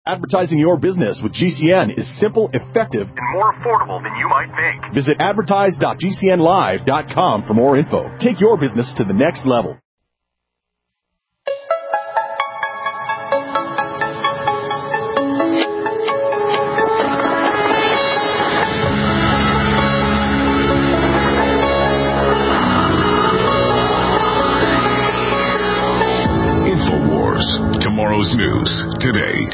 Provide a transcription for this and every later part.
Advertising your business with GCN is simple, effective, and more affordable than you might think. Visit advertise.gcnlive.com for more info. Take your business to the next level. InfoWars, tomorrow's news today.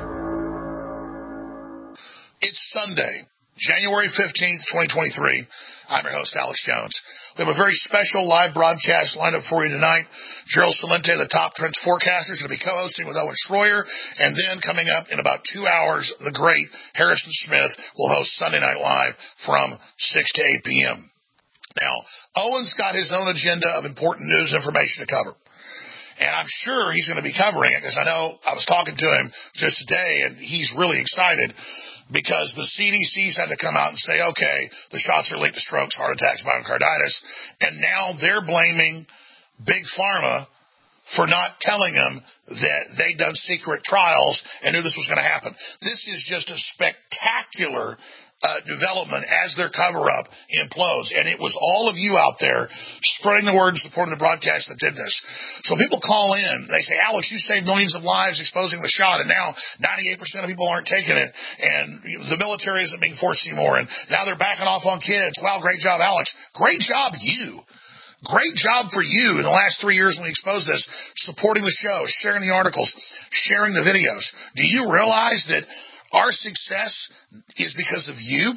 It's Sunday, January 15th, 2023. I'm your host, Alex Jones. We have a very special live broadcast lined up for you tonight. Gerald Celente, the top trends forecaster, is going to be co-hosting with Owen Schroyer. And then coming up in about 2 hours, the great Harrison Smith will host Sunday Night Live from 6 to 8 p.m. Now, Owen's got his own agenda of important news information to cover. And I'm sure he's going to be covering it because I know I was talking to him just today, and he's really excited because the CDC's had to come out and say, okay, the shots are linked to strokes, heart attacks, myocarditis, and now they're blaming Big Pharma for not telling them that they'd done secret trials and knew this was going to happen. This is just a spectacular development as their cover-up implodes. And it was all of you out there spreading the word and supporting the broadcast that did this. So people call in. They say, Alex, you saved millions of lives exposing the shot, and now 98% of people aren't taking it, and the military isn't being forced anymore, and now they're backing off on kids. Wow, great job, Alex. Great job, you. Great job for you in the last 3 years when we exposed this, supporting the show, sharing the articles, sharing the videos. Do you realize that our success is because of you?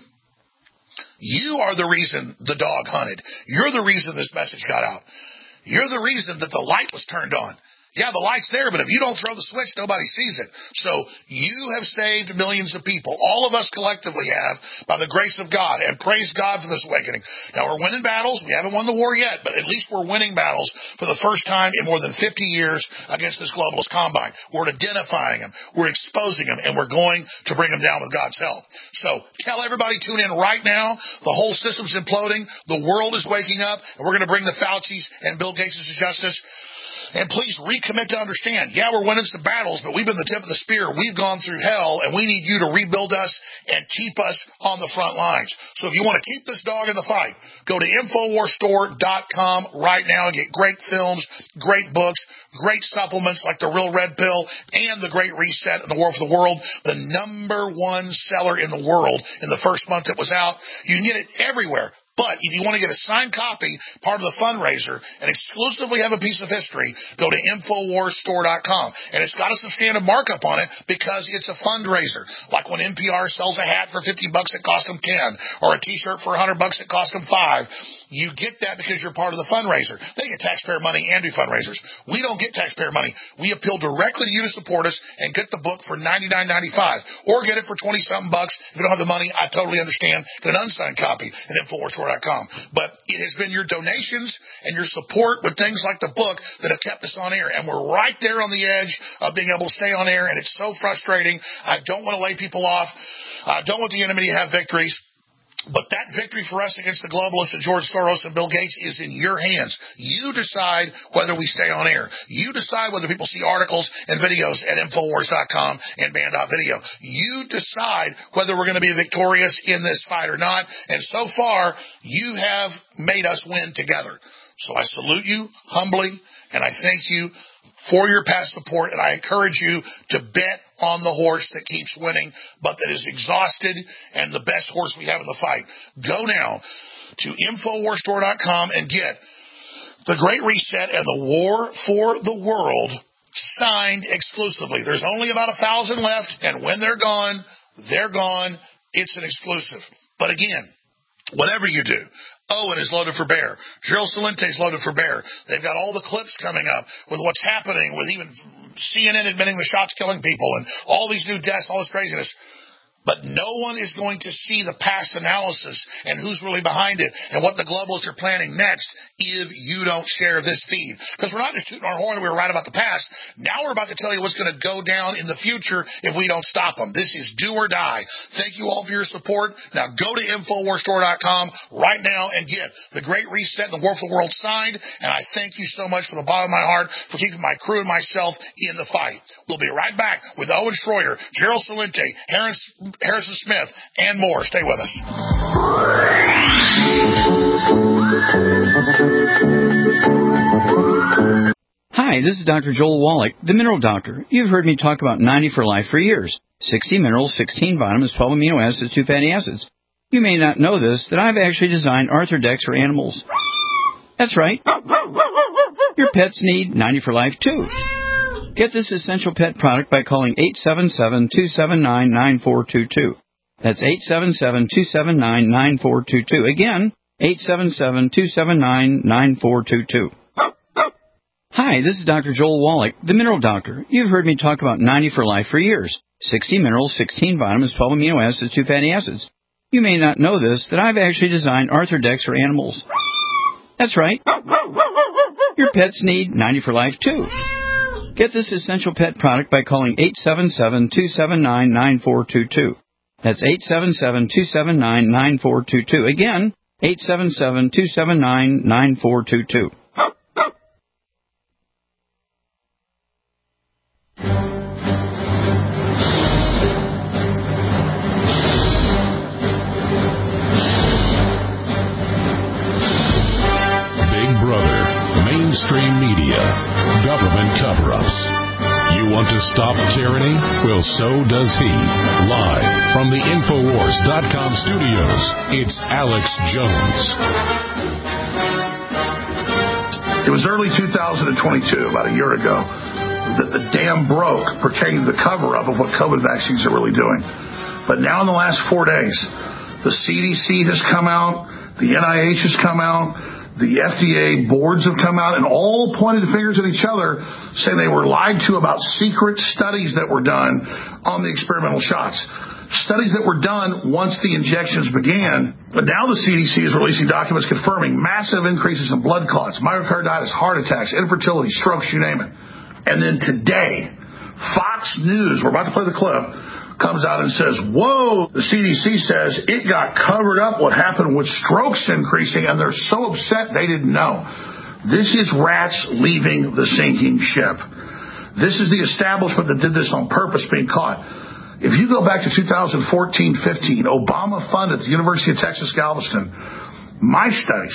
You are the reason the dog hunted. You're the reason this message got out. You're the reason that the light was turned on. Yeah, the light's there, but if you don't throw the switch, nobody sees it. So you have saved millions of people. All of us collectively have, by the grace of God, and praise God for this awakening. Now, we're winning battles. We haven't won the war yet, but at least we're winning battles for the first time in more than 50 years against this globalist combine. We're identifying them. We're exposing them, and we're going to bring them down with God's help. So tell everybody, tune in right now. The whole system's imploding. The world is waking up, and we're going to bring the Faucis and Bill Gates to justice. And please recommit to understand, yeah, we're winning some battles, but we've been the tip of the spear. We've gone through hell, and we need you to rebuild us and keep us on the front lines. So if you want to keep this dog in the fight, go to InfoWarsStore.com right now and get great films, great books, great supplements like the Real Red Pill and the Great Reset and the War for the World, the #1 seller in the world in the first month it was out. You can get it everywhere. But if you want to get a signed copy, part of the fundraiser, and exclusively have a piece of history, go to InfoWarsStore.com. And it's got a substantive markup on it because it's a fundraiser. Like when NPR sells a hat for $50, it cost them $10, or a T-shirt for $100, it cost them $5. You get that because you're part of the fundraiser. They get taxpayer money and do fundraisers. We don't get taxpayer money. We appeal directly to you to support us and get the book for $99.95, or get it for $20-something bucks. If you don't have the money, I totally understand. Get an unsigned copy at InfoWarsStore.com. But it has been your donations and your support with things like the book that have kept us on air. And we're right there on the edge of being able to stay on air, and it's so frustrating. I don't want to lay people off. I don't want the enemy to have victories. But that victory for us against the globalists and George Soros and Bill Gates is in your hands. You decide whether we stay on air. You decide whether people see articles and videos at Infowars.com and Band.video. You decide whether we're going to be victorious in this fight or not. And so far, you have made us win together. So I salute you humbly, and I thank you for your past support, and I encourage you to bet on the horse that keeps winning, but that is exhausted and the best horse we have in the fight. Go now to InfoWarsStore.com and get The Great Reset and the War for the World signed exclusively. There's only about 1,000 left, and when they're gone, they're gone. It's an exclusive. But again, whatever you do, Owen is loaded for bear. Gerald Celente is loaded for bear. They've got all the clips coming up with what's happening, with even CNN admitting the shots killing people and all these new deaths, all this craziness. But no one is going to see the past analysis and who's really behind it and what the globalists are planning next if you don't share this feed. Because we're not just tooting our horn that we were right about the past. Now we're about to tell you what's going to go down in the future if we don't stop them. This is do or die. Thank you all for your support. Now go to InfoWarsStore.com right now and get The Great Reset and The War for the World signed. And I thank you so much from the bottom of my heart for keeping my crew and myself in the fight. We'll be right back with Owen Schroyer, Gerald Celente, Harrison Smith, and more. Stay with us. Hi, this is Dr. Joel Wallach, the Mineral Doctor. You've heard me talk about 90 for Life for years. 60 minerals, 16 vitamins, 12 amino acids, 2 fatty acids. You may not know this, that I've actually designed Arthrodex for animals. That's right. Your pets need 90 for Life, too. Get this essential pet product by calling 877-279-9422. That's 877-279-9422. Again, 877-279-9422. Hi, this is Dr. Joel Wallach, the Mineral Doctor. You've heard me talk about 90 for Life for years. 60 minerals, 16 vitamins, 12 amino acids, 2 fatty acids. You may not know this, that I've actually designed Arthrodex for animals. That's right. Your pets need 90 for Life, too. Get this essential pet product by calling 877-279-9422. That's 877-279-9422. Again, 877-279-9422. Mainstream media, government cover-ups. You want to stop tyranny? Well, so does he. Live from the Infowars.com studios, it's Alex Jones. It was early 2022, about a year ago, that the dam broke pertaining to the cover-up of what COVID vaccines are really doing. But now in the last 4 days, the CDC has come out, the NIH has come out, the FDA boards have come out and all pointed fingers at each other, saying they were lied to about secret studies that were done on the experimental shots. Studies that were done once the injections began, but now the CDC is releasing documents confirming massive increases in blood clots, myocarditis, heart attacks, infertility, strokes, you name it. And then today, Fox News, we're about to play the clip, comes out and says, whoa, the CDC says it got covered up what happened with strokes increasing, and they're so upset they didn't know. This is rats leaving the sinking ship. This is the establishment that did this on purpose being caught. If you go back to 2014-15, Obama funded the University of Texas Galveston my studies,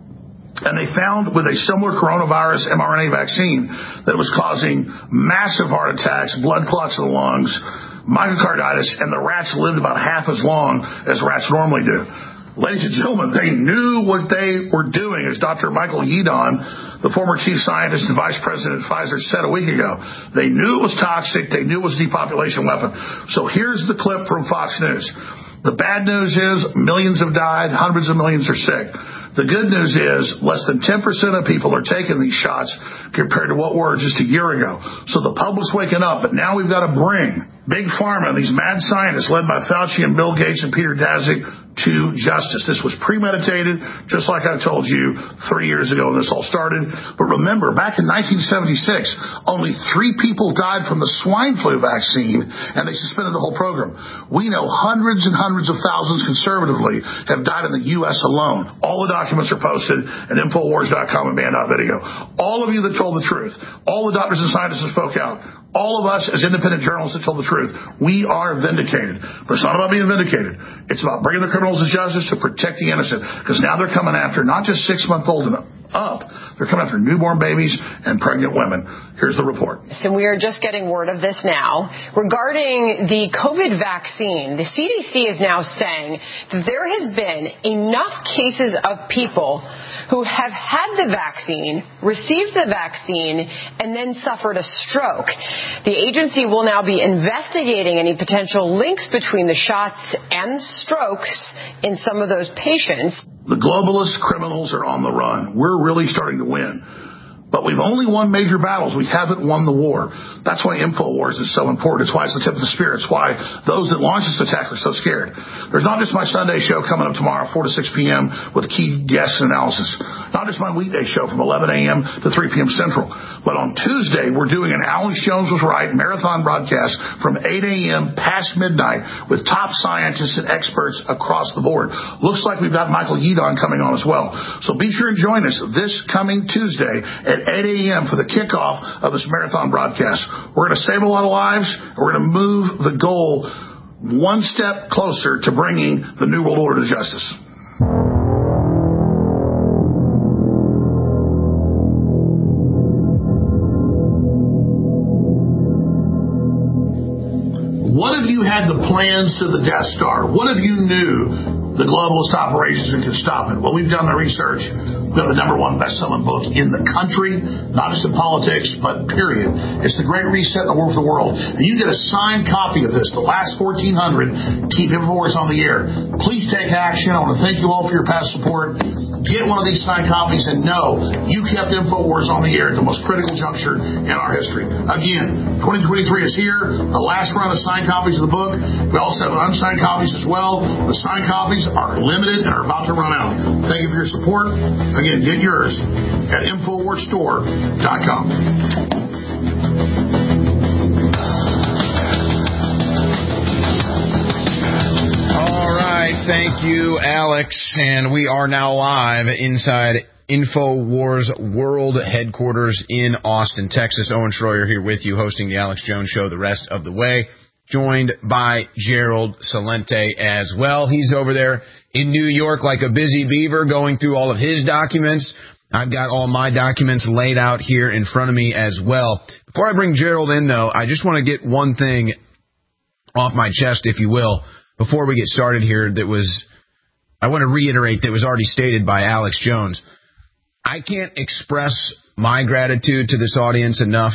and they found with a similar coronavirus mRNA vaccine that was causing massive heart attacks, blood clots in the lungs, myocarditis, and the rats lived about half as long as rats normally do. Ladies and gentlemen, they knew what they were doing, as Dr. Michael Yeadon, the former chief scientist and vice president at Pfizer, said a week ago. They knew it was toxic. They knew it was a depopulation weapon. So here's the clip from Fox News. The bad news is millions have died, hundreds of millions are sick. The good news is less than 10% of people are taking these shots compared to what were just a year ago. So the public's waking up, but now we've got to bring Big Pharma, these mad scientists led by Fauci and Bill Gates and Peter Daszak, to justice. This was premeditated, just like I told you 3 years ago when this all started. But remember, back in 1976, only 3 people died from the swine flu vaccine, and they suspended the whole program. We know hundreds and hundreds of thousands conservatively have died in the U.S. alone. All the documents are posted at Infowars.com and Band.video. All of you that told the truth, all the doctors and scientists that spoke out, all of us as independent journalists that told the truth, we are vindicated. But it's not about being vindicated. It's about bringing the criminals to justice to protect the innocent. Because now they're coming after not just 6-month-old and up. They're coming after newborn babies and pregnant women. Here's the report. So we are just getting word of this now. Regarding the COVID vaccine, the CDC is now saying that there has been enough cases of people who have had the vaccine, received the vaccine, and then suffered a stroke. The agency will now be investigating any potential links between the shots and strokes in some of those patients. The globalist criminals are on the run. We're really starting to win. But we've only won major battles. We haven't won the war. That's why InfoWars is so important. It's why it's the tip of the spear. It's why those that launched this attack are so scared. There's not just my Sunday show coming up tomorrow, 4 to 6 p.m. with key guests and analysis. Not just my weekday show from 11 a.m. to 3 p.m. Central. But on Tuesday, we're doing an Alex Jones Was Right marathon broadcast from 8 a.m. past midnight with top scientists and experts across the board. Looks like we've got Michael Yeadon coming on as well. So be sure and join us this coming Tuesday at 8 a.m. for the kickoff of this marathon broadcast. We're going to save a lot of lives, and we're going to move the goal one step closer to bringing the New World Order to justice. What if you had the plans to the Death Star? What if you knew the globalist operations and could stop it? Well, we've done the research. We have the #1 best-selling book in the country, not just in politics, but period. It's The Great Reset and the War for the World. And you get a signed copy of this, the last 1,400, keep InfoWars on the air. Please take action. I want to thank you all for your past support. Get one of these signed copies and know you kept InfoWars on the air at the most critical juncture in our history. Again, 2023 is here. The last run of signed copies of the book. We also have unsigned copies as well. The signed copies are limited and are about to run out. Thank you for your support. Again, get yours at InfoWarsStore.com. All right, thank you, Alex. And we are now live inside InfoWars World Headquarters in Austin, Texas. Owen Schroyer here with you, hosting the Alex Jones Show the rest of the way. Joined by Gerald Celente as well. He's over there in New York like a busy beaver going through all of his documents. I've got all my documents laid out here in front of me as well. Before I bring Gerald in, though, I just want to get one thing off my chest, if you will, before we get started here I want to reiterate that was already stated by Alex Jones. I can't express my gratitude to this audience enough,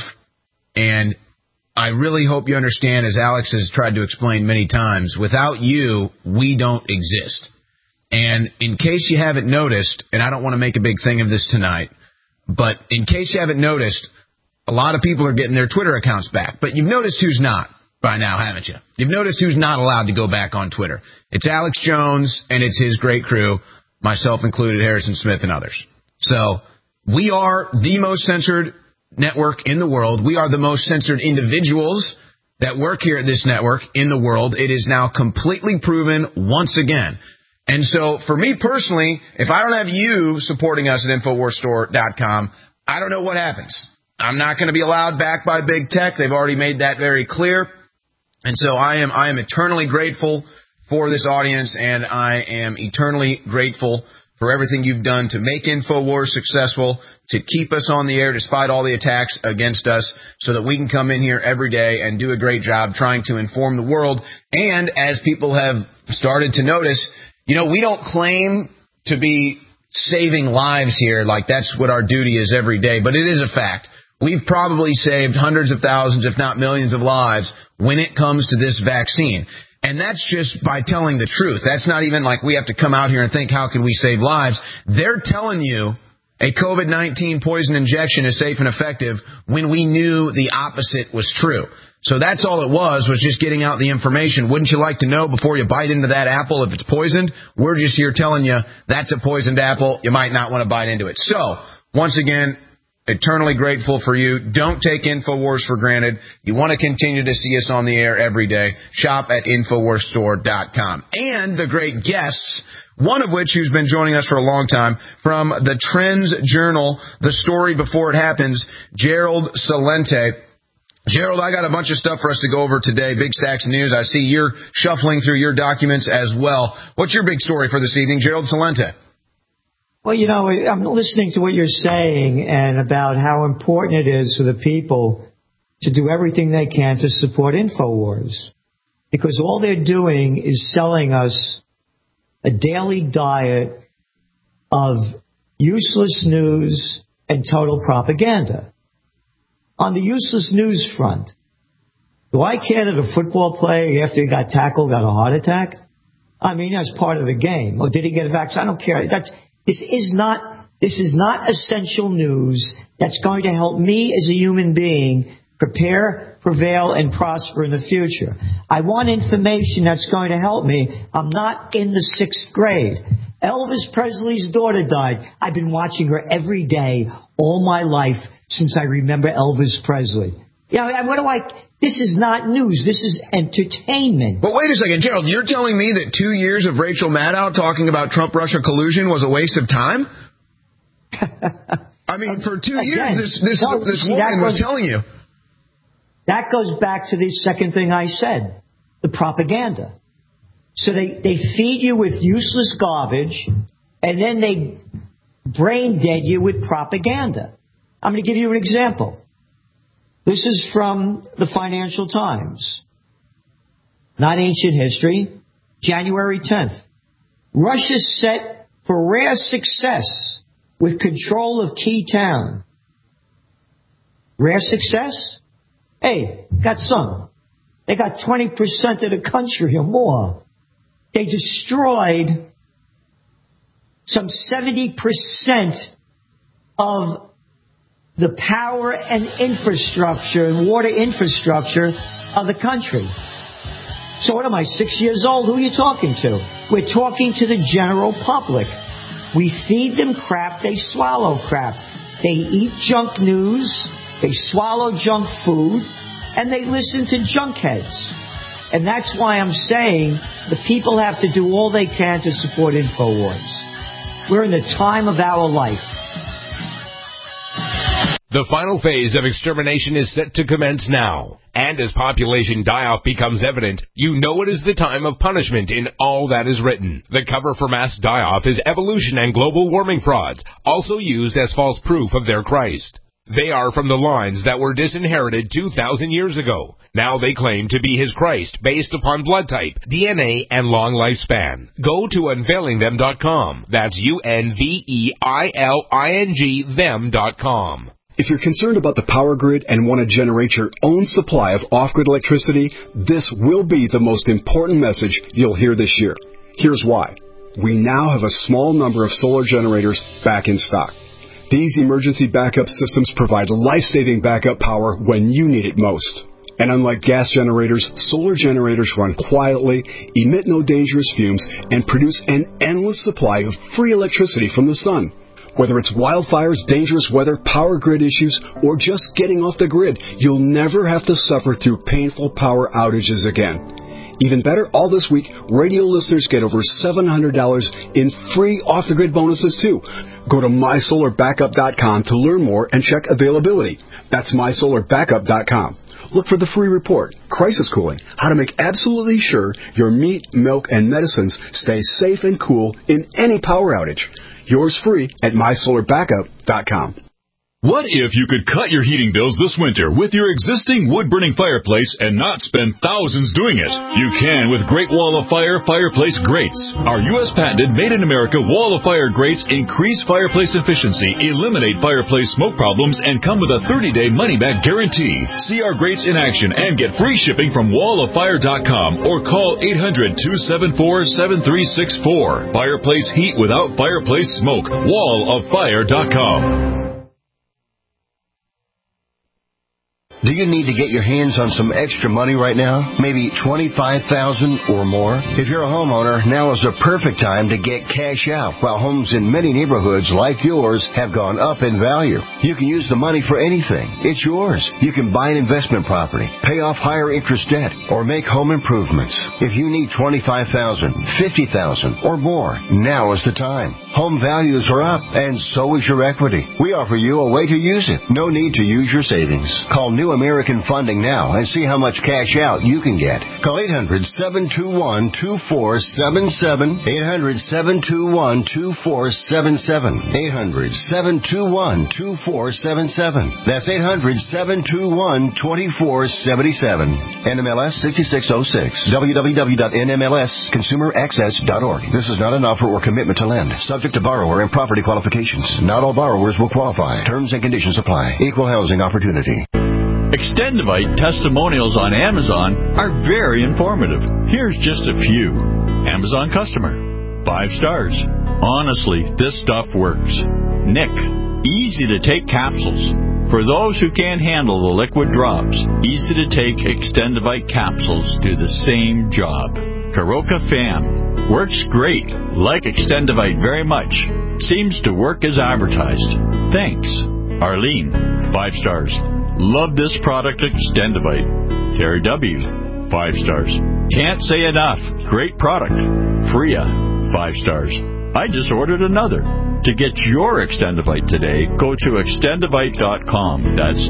and I really hope you understand, as Alex has tried to explain many times, without you, we don't exist. And in case you haven't noticed, and I don't want to make a big thing of this tonight, but in case you haven't noticed, a lot of people are getting their Twitter accounts back. But you've noticed who's not by now, haven't you? You've noticed who's not allowed to go back on Twitter. It's Alex Jones, and it's his great crew, myself included, Harrison Smith, and others. So we are the most censored network in the world. We are the most censored individuals that work here at this network in the world. It is now completely proven once again. And so for me personally, if I don't have you supporting us at InfoWarsStore.com, I don't know what happens. I'm not going to be allowed back by big tech. They've already made that very clear. And so I am eternally grateful for this audience, and I am eternally grateful for everything you've done to make InfoWars successful, to keep us on the air despite all the attacks against us, so that we can come in here every day and do a great job trying to inform the world. And as people have started to notice, we don't claim to be saving lives here, like that's what our duty is every day, but it is a fact. We've probably saved hundreds of thousands, if not millions of lives when it comes to this vaccine. And that's just by telling the truth. That's not even like we have to come out here and think, how can we save lives? They're telling you a COVID-19 poison injection is safe and effective when we knew the opposite was true. So that's all it was just getting out the information. Wouldn't you like to know before you bite into that apple if it's poisoned? We're just here telling you that's a poisoned apple. You might not want to bite into it. So, once again, eternally grateful for you. Don't take InfoWars for granted. You want to continue to see us on the air every day. Shop at InfoWarsStore.com. And the great guests, one of which who's been joining us for a long time, from the Trends Journal, The Story Before It Happens, Gerald Celente. Gerald, I got a bunch of stuff for us to go over today, big stacks of news. I see you're shuffling through your documents as well. What's your big story for this evening, Gerald Celente? Well, I'm listening to what you're saying and about how important it is for the people to do everything they can to support InfoWars, because all they're doing is selling us a daily diet of useless news and total propaganda. On the useless news front, do I care that a football player, after he got tackled, got a heart attack? I mean, that's part of the game. Or did he get a vaccine? I don't care. This is not This is not essential news that's going to help me as a human being prepare, prevail, and prosper in the future. I want information that's going to help me. I'm not in the 6th grade. Elvis Presley's daughter died. I've been watching her every day all my life since I remember Elvis Presley. This is not news. This is entertainment. But wait a second, Gerald, you're telling me that 2 years of Rachel Maddow talking about Trump-Russia collusion was a waste of time? I mean, for 2 years, this woman was telling you. That goes back to the second thing I said, the propaganda. So they feed you with useless garbage, and then they brain dead you with propaganda. I'm going to give you an example. This is from the Financial Times. Not ancient history. January 10th. Russia set for rare success with control of key town. Rare success? Hey, got some. They got 20% of the country or more. They destroyed some 70% of the power and infrastructure and water infrastructure of the country. So what am I, 6 years old? Who are you talking to? We're talking to the general public. We feed them crap, they swallow crap. They eat junk news, they swallow junk food, and they listen to junk heads. And that's why I'm saying the people have to do all they can to support InfoWars. We're in the time of our life. The final phase of extermination is set to commence now. And as population die-off becomes evident, you know it is the time of punishment in all that is written. The cover for mass die-off is evolution and global warming frauds, also used as false proof of their Christ. They are from the lines that were disinherited 2,000 years ago. Now they claim to be his Christ based upon blood type, DNA, and long lifespan. Go to unveilingthem.com. That's UNVEILING them.com. If you're concerned about the power grid and want to generate your own supply of off-grid electricity, this will be the most important message you'll hear this year. Here's why. We now have a small number of solar generators back in stock. These emergency backup systems provide life-saving backup power when you need it most. And unlike gas generators, solar generators run quietly, emit no dangerous fumes, and produce an endless supply of free electricity from the sun. Whether it's wildfires, dangerous weather, power grid issues, or just getting off the grid, you'll never have to suffer through painful power outages again. Even better, all this week, radio listeners get over $700 in free off-the-grid bonuses, too. Go to mysolarbackup.com to learn more and check availability. That's mysolarbackup.com. Look for the free report, Crisis Cooling, how to make absolutely sure your meat, milk, and medicines stay safe and cool in any power outage. Yours free at mysolarbackup.com. What if you could cut your heating bills this winter with your existing wood-burning fireplace and not spend thousands doing it? You can with Great Wall of Fire fireplace grates. Our U.S. patented made-in-America Wall of Fire grates increase fireplace efficiency, eliminate fireplace smoke problems, and come with a 30-day money-back guarantee. See our grates in action and get free shipping from walloffire.com or call 800-274-7364. Fireplace heat without fireplace smoke. walloffire.com. Do you need to get your hands on some extra money right now? Maybe $25,000 or more? If you're a homeowner, now is the perfect time to get cash out. While homes in many neighborhoods like yours have gone up in value, you can use the money for anything. It's yours. You can buy an investment property, pay off higher interest debt, or make home improvements. If you need $25,000, $50,000, or more, now is the time. Home values are up, and so is your equity. We offer you a way to use it. No need to use your savings. Call New American Funding now and see how much cash out you can get. Call 800-721-2477. 800-721-2477. 800-721-2477. That's 800-721-2477. NMLS 6606. www.nmlsconsumeraccess.org. This is not an offer or commitment to lend. Subject to borrower and property qualifications. Not all borrowers will qualify. Terms and conditions apply. Equal housing opportunity. Extendivite testimonials on Amazon are very informative. Here's just a few. Amazon customer, 5 stars. Honestly, this stuff works. Nick, easy to take capsules. For those who can't handle the liquid drops, easy to take Extendivite capsules do the same job. Karoka Fam works great. Like Extendivite very much. Seems to work as advertised. Thanks. Arlene, 5 stars. Love this product, Extendivite. Terry W, 5 stars. Can't say enough. Great product. Freya, 5 stars. I just ordered another. To get your Extendivite today, go to Extendivite.com. That's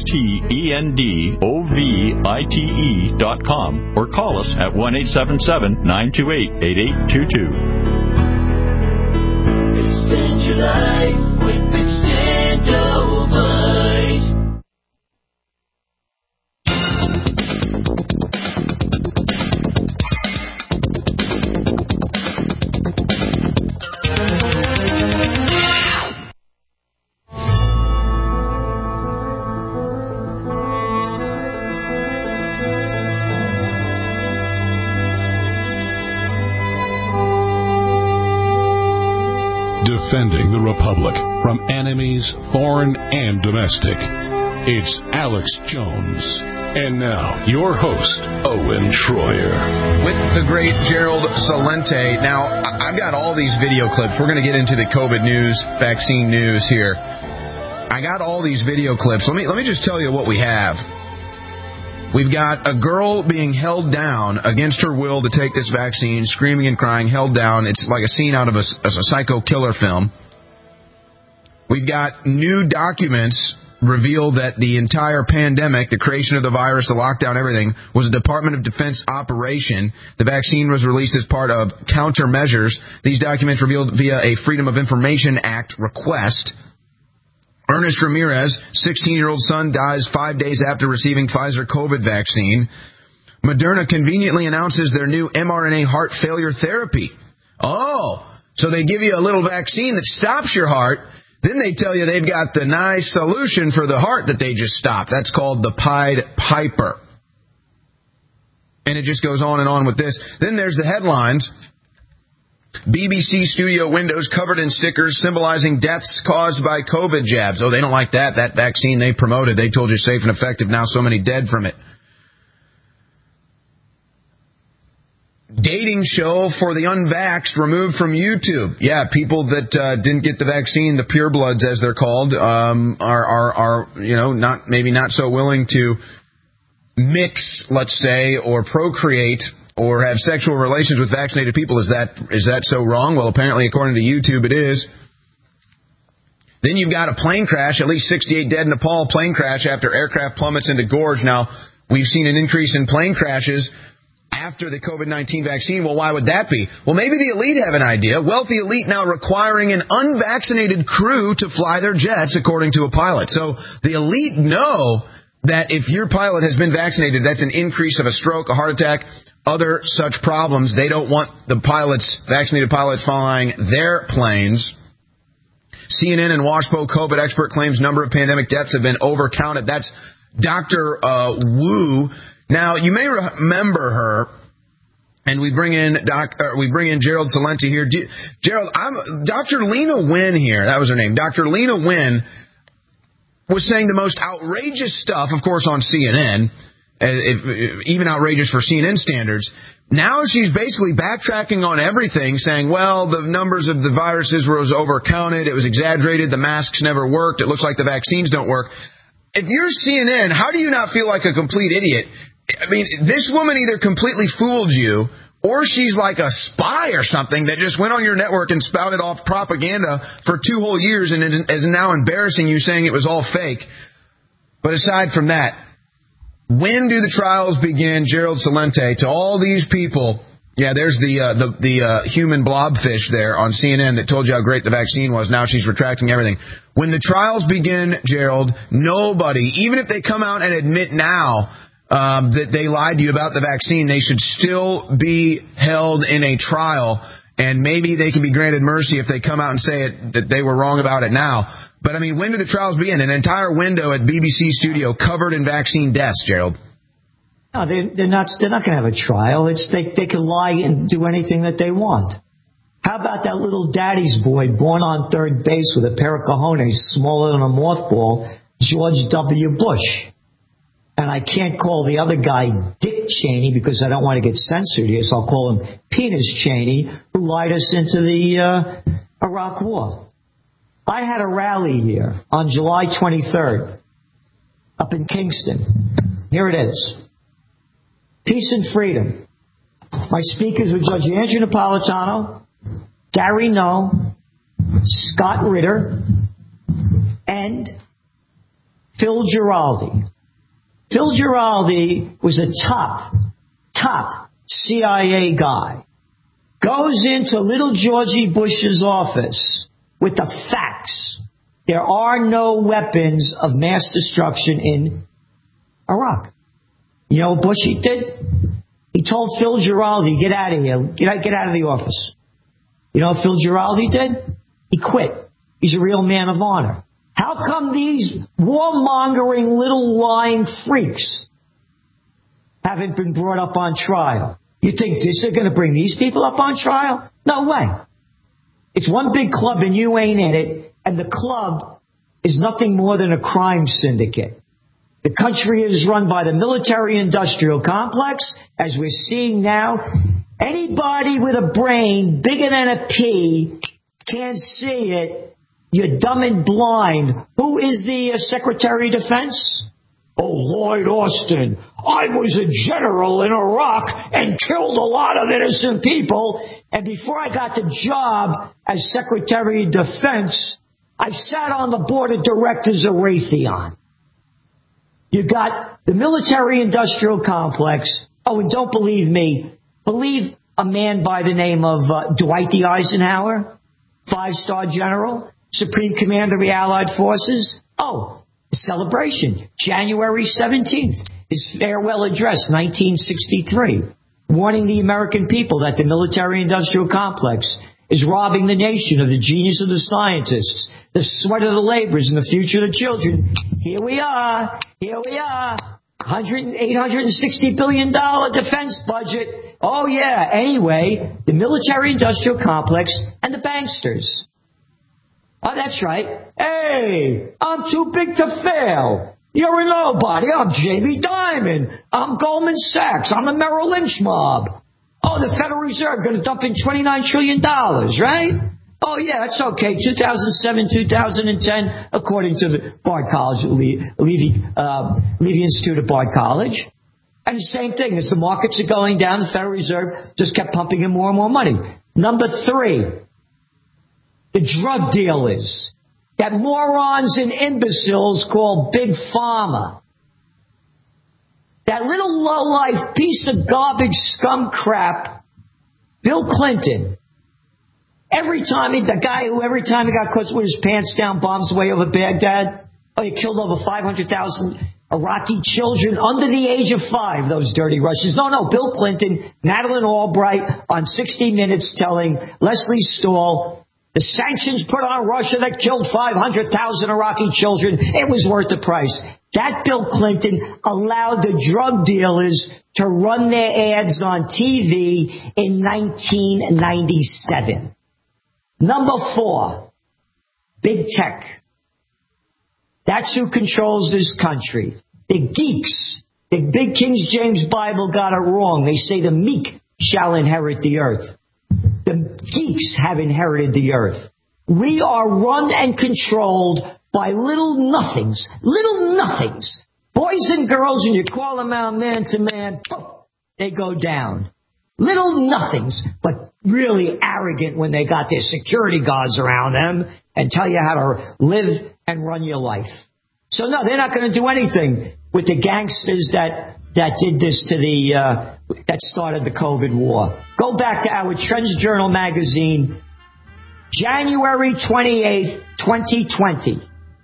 XTENDOVITE.com or call us at 1-877-928-8822. Extend your life with Extendovite. Defending the Republic from enemies, foreign and domestic. It's Alex Jones. And now, your host, Owen Schroyer. With the great Gerald Celente. Now, I've got all these video clips. We're going to get into the COVID news, vaccine news here. I got all these video clips. Let me just tell you what we have. We've got a girl being held down against her will to take this vaccine, screaming and crying, held down. It's like a scene out of a psycho killer film. We've got new documents reveal that the entire pandemic, the creation of the virus, the lockdown, everything, was a Department of Defense operation. The vaccine was released as part of countermeasures. These documents revealed via a Freedom of Information Act request. Ernest Ramirez, 16-year-old son, dies 5 days after receiving Pfizer COVID vaccine. Moderna conveniently announces their new mRNA heart failure therapy. Oh, so they give you a little vaccine that stops your heart. Then they tell you they've got the nice solution for the heart that they just stopped. That's called the Pied Piper. And it just goes on and on with this. Then there's the headlines. BBC studio windows covered in stickers symbolizing deaths caused by COVID jabs. Oh, they don't like that. That vaccine they promoted, they told you safe and effective. Now so many dead from it. Dating show for the unvaxxed removed from YouTube. Yeah, people that didn't get the vaccine, the purebloods as they're called, are not so willing to mix, let's say, or procreate or have sexual relations with vaccinated people. Is that so wrong? Well, apparently, according to YouTube, it is. Then you've got a plane crash, at least 68 dead in Nepal, plane crash after aircraft plummets into gorge. Now, we've seen an increase in plane crashes after the COVID-19 vaccine. Well, why would that be? Well, maybe the elite have an idea. Wealthy elite now requiring an unvaccinated crew to fly their jets, according to a pilot. So the elite know that if your pilot has been vaccinated, that's an increase of a stroke, a heart attack, other such problems. They don't want the vaccinated pilots flying their planes. CNN and WashPo COVID expert claims number of pandemic deaths have been overcounted. That's Dr. Wu. Now, you may remember her, and we bring in Gerald Celente here. Gerald, Dr. Lena Wynn here, that was her name. Dr. Lena Wynn was saying the most outrageous stuff, of course, on CNN, even outrageous for CNN standards. Now she's basically backtracking on everything, saying, well, the numbers of the viruses was overcounted, it was exaggerated, the masks never worked, it looks like the vaccines don't work. If you're CNN, how do you not feel like a complete idiot? I mean, this woman either completely fooled you, or she's like a spy or something that just went on your network and spouted off propaganda for 2 whole years and is now embarrassing you, saying it was all fake. But aside from that, when do the trials begin, Gerald Celente, to all these people? Yeah, there's the human blobfish there on CNN that told you how great the vaccine was. Now she's retracting everything. When the trials begin, Gerald, nobody, even if they come out and admit now that they lied to you about the vaccine, they should still be held in a trial, and maybe they can be granted mercy if they come out and say that they were wrong about it now. But, I mean, when do the trials begin? An entire window at BBC studio covered in vaccine deaths, Gerald. No, they're not going to have a trial. They can lie and do anything that they want. How about that little daddy's boy born on third base with a pair of cojones smaller than a mothball, George W. Bush? And I can't call the other guy Dick Cheney because I don't want to get censored here, so I'll call him Penis Cheney, who lied us into the Iraq War. I had a rally here on July 23rd up in Kingston. Here it is. Peace and freedom. My speakers were Judge Andrew Napolitano, Gary Noe, Scott Ritter, and Phil Giraldi. Phil Giraldi was a top CIA guy. Goes into little Georgie Bush's office with the facts. There are no weapons of mass destruction in Iraq. You know what Bush did? He told Phil Giraldi, get out of here. Get out of the office. You know what Phil Giraldi did? He quit. He's a real man of honor. How come these warmongering little lying freaks haven't been brought up on trial? You think this is going to bring these people up on trial? No way. It's one big club and you ain't in it, and the club is nothing more than a crime syndicate. The country is run by the military-industrial complex, as we're seeing now. Anybody with a brain bigger than a pea can't see it. You're dumb and blind. Who is the Secretary of Defense? Oh, Lloyd Austin. I was a general in Iraq and killed a lot of innocent people. And before I got the job as Secretary of Defense, I sat on the board of directors of Raytheon. You got the military-industrial complex. Oh, and don't believe me. Believe a man by the name of Dwight D. Eisenhower, 5-star general, Supreme Commander of the Allied Forces. Oh, the celebration, January 17th, his farewell address, 1963, warning the American people that the military-industrial complex is robbing the nation of the genius of the scientists, the sweat of the laborers, and the future of the children. Here we are. $860 billion defense budget. Oh, yeah. Anyway, the military-industrial complex and the banksters. Oh, that's right. Hey, I'm too big to fail. You're a nobody. I'm Jamie Dimon. I'm Goldman Sachs. I'm the Merrill Lynch mob. Oh, the Federal Reserve going to dump in $29 trillion, right? Oh, yeah, that's okay. 2007, 2010, according to the Bard College, Levy Institute at Bard College. And the same thing, as the markets are going down, the Federal Reserve just kept pumping in more and more money. Number 3, the drug dealers, that morons and imbeciles call Big Pharma. That little low-life piece of garbage scum crap, Bill Clinton. Every time he got caught with his pants down, bombs away over Baghdad. Oh, he killed over 500,000 Iraqi children under the age of 5, those dirty Russians. No, Bill Clinton, Madeleine Albright on 60 Minutes telling Leslie Stahl, the sanctions put on Russia that killed 500,000 Iraqi children, it was worth the price. That Bill Clinton allowed the drug dealers to run their ads on TV in 1997. Number 4, big tech. That's who controls this country. The geeks. The big King James Bible got it wrong. They say the meek shall inherit the earth. The geeks have inherited the earth. We are run and controlled by little nothings. Boys and girls, and you call them out man to man, they go down. Little nothings, but really arrogant when they got their security guards around them and tell you how to live and run your life. So no, they're not going to do anything with the gangsters that did this to that started the COVID war. Go back to our Trends Journal magazine, January 28th, 2020.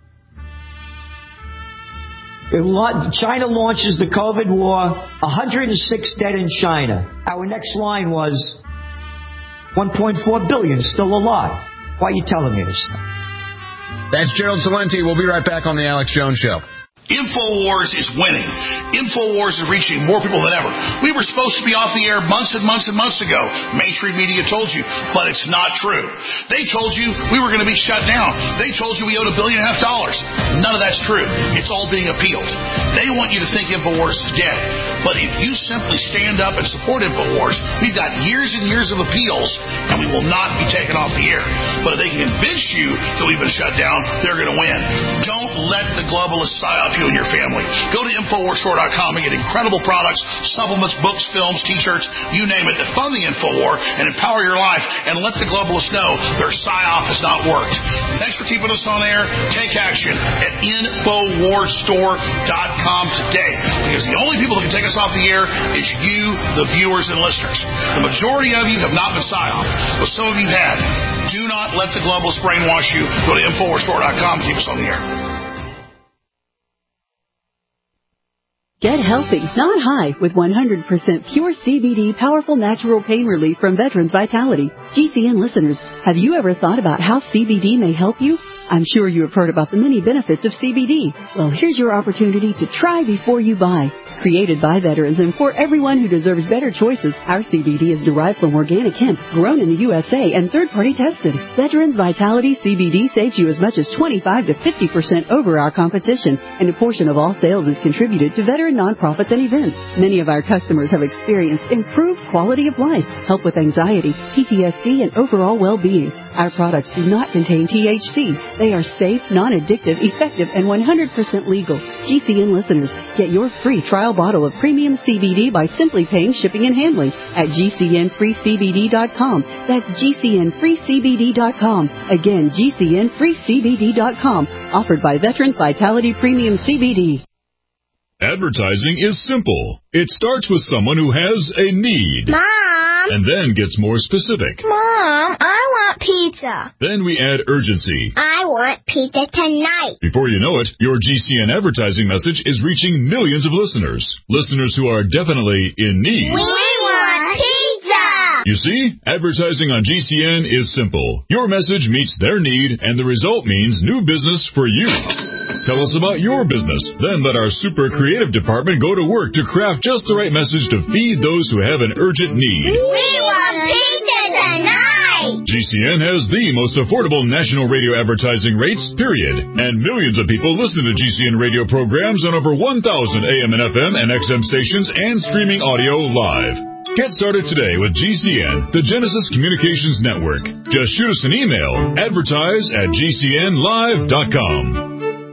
China launches the COVID war, 106 dead in China. Our next line was 1.4 billion still alive. Why are you telling me this stuff? That's Gerald Celente. We'll be right back on The Alex Jones Show. InfoWars is winning. InfoWars is reaching more people than ever. We were supposed to be off the air months and months and months ago. Mainstream media told you, but it's not true. They told you we were going to be shut down. They told you we owed $1.5 billion. None of that's true. It's all being appealed. They want you to think InfoWars is dead. But if you simply stand up and support InfoWars, we've got years and years of appeals, and we will not be taken off the air. But if they can convince you that we've been shut down, they're going to win. Don't let the globalists psyop you and your family. Go to InfoWarsStore.com and get incredible products, supplements, books, films, t-shirts, you name it, that fund the InfoWar and empower your life, and let the globalists know their psyop has not worked. Thanks for keeping us on air. Take action at InfoWarsStore.com today, because the only people that can take us off the air is you, the viewers and listeners. The majority of you have not been psyop, but some of you have. Do not let the globalists brainwash you. Go to InfoWarsStore.com and keep us on the air. Get healthy, not high, with 100% pure CBD powerful natural pain relief from Veterans Vitality. GCN listeners, have you ever thought about how CBD may help you? I'm sure you have heard about the many benefits of CBD. Well, here's your opportunity to try before you buy. Created by veterans and for everyone who deserves better choices, our CBD is derived from organic hemp, grown in the USA, and third-party tested. Veterans Vitality CBD saves you as much as 25 to 50% over our competition, and a portion of all sales is contributed to veteran nonprofits and events. Many of our customers have experienced improved quality of life, help with anxiety, PTSD, and overall well-being. Our products do not contain THC. They are safe, non-addictive, effective, and 100% legal. GCN listeners, get your free trial bottle of premium CBD by simply paying shipping and handling at GCNFreeCBD.com. That's GCNFreeCBD.com. Again, GCNFreeCBD.com. Offered by Veterans Vitality Premium CBD. Advertising is simple. It starts with someone who has a need. Mom! And then gets more specific. Mom, I want pizza. Then we add urgency. I want pizza tonight. Before you know it, your GCN advertising message is reaching millions of listeners. Listeners who are definitely in need. We want pizza! You see, advertising on GCN is simple. Your message meets their need, and the result means new business for you. Tell us about your business. Then let our super creative department go to work to craft just the right message to feed those who have an urgent need. We want pizza tonight! GCN has the most affordable national radio advertising rates, period. And millions of people listen to GCN radio programs on over 1,000 AM and FM and XM stations and streaming audio live. Get started today with GCN, the Genesis Communications Network. Just shoot us an email, advertise@gcnlive.com.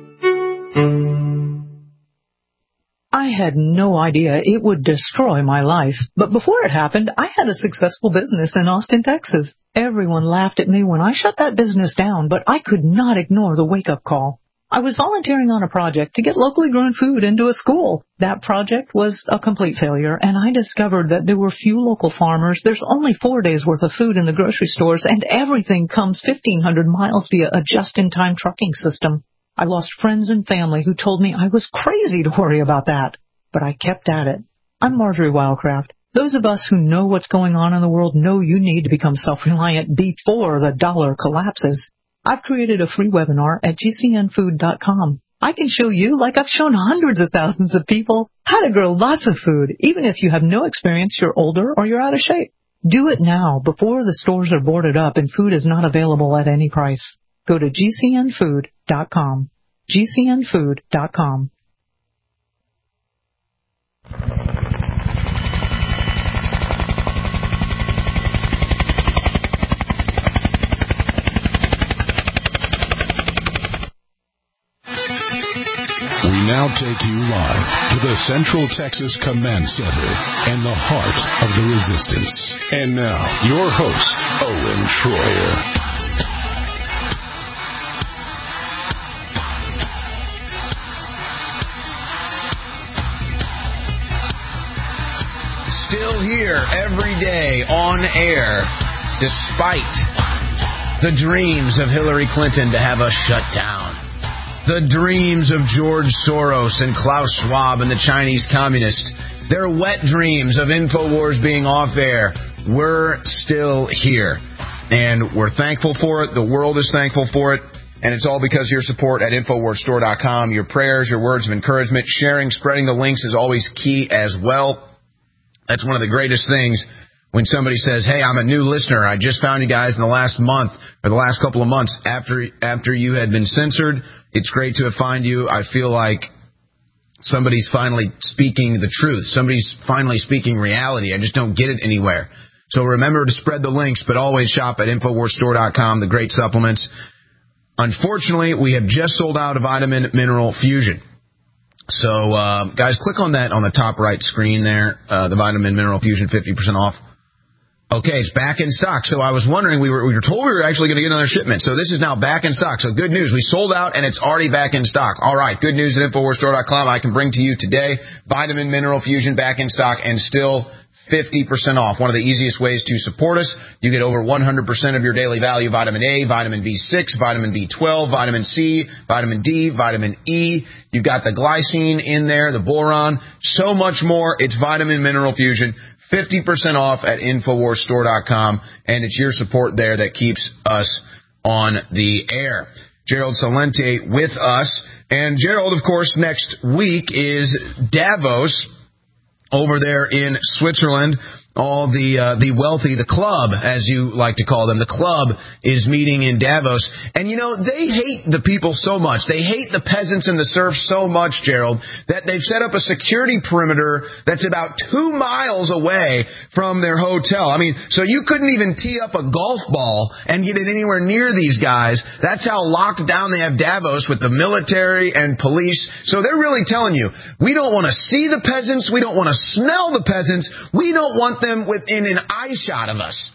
I had no idea it would destroy my life. But before it happened, I had a successful business in Austin, Texas. Everyone laughed at me when I shut that business down, but I could not ignore the wake-up call. I was volunteering on a project to get locally grown food into a school. That project was a complete failure, and I discovered that there were few local farmers. There's only 4 days' worth of food in the grocery stores, and everything comes 1,500 miles via a just-in-time trucking system. I lost friends and family who told me I was crazy to worry about that. But I kept at it. I'm Marjorie Wildcraft. Those of us who know what's going on in the world know you need to become self-reliant before the dollar collapses. I've created a free webinar at GCNfood.com. I can show you, like I've shown hundreds of thousands of people, how to grow lots of food, even if you have no experience, you're older, or you're out of shape. Do it now before the stores are boarded up and food is not available at any price. Go to GCNfood.com. GCNfood.com. We now take you live to the Central Texas Command Center and the heart of the resistance. And now, your host, Owen Schroyer. Still here every day on air, despite the dreams of Hillary Clinton to have us shut down. The dreams of George Soros and Klaus Schwab and the Chinese communists. Their wet dreams of InfoWars being off air. We're still here. And we're thankful for it. The world is thankful for it. And it's all because of your support at InfoWarsStore.com. Your prayers, your words of encouragement, sharing, spreading the links is always key as well. That's one of the greatest things when somebody says, hey, I'm a new listener. I just found you guys in the last month or the last couple of months after you had been censored. It's great to find you. I feel like somebody's finally speaking the truth. Somebody's finally speaking reality. I just don't get it anywhere. So remember to spread the links, but always shop at InfoWarsStore.com, the great supplements. Unfortunately, we have just sold out of Vitamin Mineral Fusion. So, guys, click on that on the top right screen there, the Vitamin Mineral Fusion 50% off. Okay, it's back in stock. So I was wondering, we were told we were actually going to get another shipment. So this is now back in stock. So good news. We sold out and it's already back in stock. All right, good news at InfoWarsStore.com. I can bring to you today Vitamin Mineral Fusion back in stock and still 50% off. One of the easiest ways to support us. You get over 100% of your daily value: vitamin A, vitamin B6, vitamin B12, vitamin C, vitamin D, vitamin E. You've got the glycine in there, the boron, so much more. It's Vitamin Mineral Fusion, 50% off at InfoWarsStore.com, and it's your support there that keeps us on the air. Gerald Celente with us. And Gerald, of course, next week is Davos over there in Switzerland. All the wealthy, the club, as you like to call them, the club is meeting in Davos. And, you know, they hate the people so much. They hate the peasants and the serfs so much, Gerald, that they've set up a security perimeter that's about 2 miles away from their hotel. I mean, so you couldn't even tee up a golf ball and get it anywhere near these guys. That's how locked down they have Davos with the military and police. So they're really telling you, we don't want to see the peasants. We don't want to smell the peasants. We don't want them within an eye shot of us.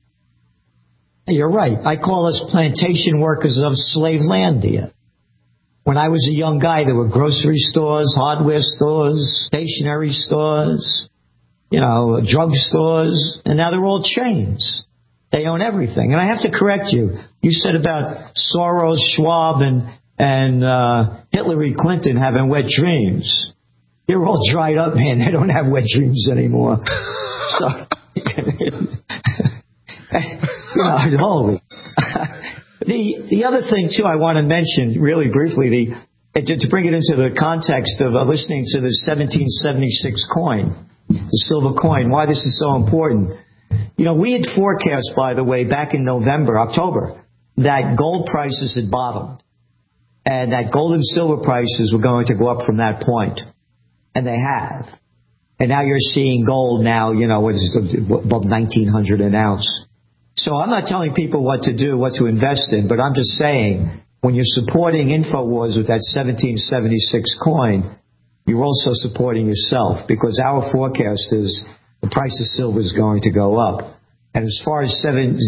You're right. I call us plantation workers of Slavelandia. When I was a young guy, there were grocery stores, hardware stores, stationery stores, drug stores, and now they're all chains. They own everything. And I have to correct you. You said about Soros, Schwab, and Hillary Clinton having wet dreams. They're all dried up, man. They don't have wet dreams anymore. So, holy. The other thing, too, I want to mention really briefly, to bring it into the context of listening to the 1776 coin, the silver coin, why this is so important. We had forecast, by the way, back in October, that gold prices had bottomed and that gold and silver prices were going to go up from that point. And they have. And now you're seeing gold now, what is it, above $1,900 an ounce. So I'm not telling people what to do, what to invest in, but I'm just saying, when you're supporting InfoWars with that 1776 coin, you're also supporting yourself, because our forecast is the price of silver is going to go up. And as far as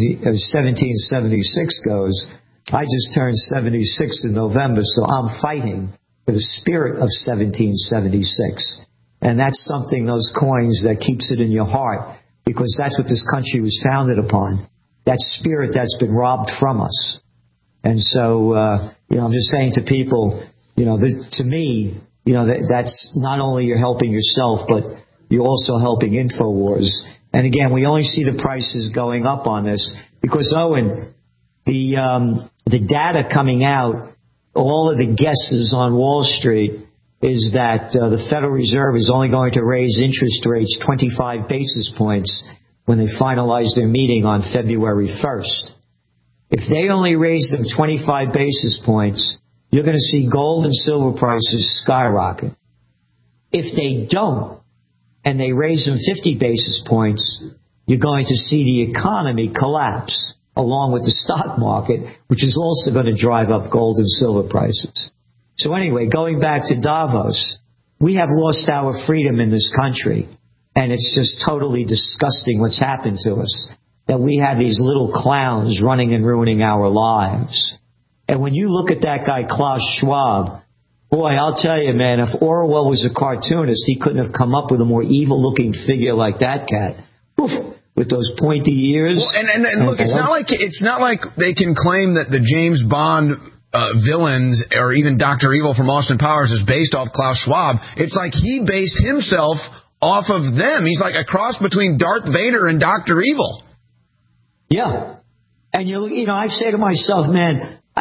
1776 goes, I just turned 76 in November, so I'm fighting for the spirit of 1776. And that's something, those coins, that keeps it in your heart, because that's what this country was founded upon. That spirit that's been robbed from us. And so, I'm just saying to people, to me, that's not only you're helping yourself, but you're also helping InfoWars. And again, we only see the prices going up on this because, Owen, the data coming out, all of the guesses on Wall Street is that the Federal Reserve is only going to raise interest rates 25 basis points when they finalize their meeting on February 1st. If they only raise them 25 basis points, you're going to see gold and silver prices skyrocket. If they don't, and they raise them 50 basis points, you're going to see the economy collapse, along with the stock market, which is also going to drive up gold and silver prices. So anyway, going back to Davos, we have lost our freedom in this country, and it's just totally disgusting what's happened to us, that we have these little clowns running and ruining our lives. And when you look at that guy, Klaus Schwab, boy, I'll tell you, man, if Orwell was a cartoonist, he couldn't have come up with a more evil-looking figure like that cat. Oof. With those pointy ears. Well, and look, it's not like they can claim that the James Bond villains or even Dr. Evil from Austin Powers is based off Klaus Schwab. It's like he based himself off of them. He's like a cross between Darth Vader and Dr. Evil. Yeah. And I say to myself, man,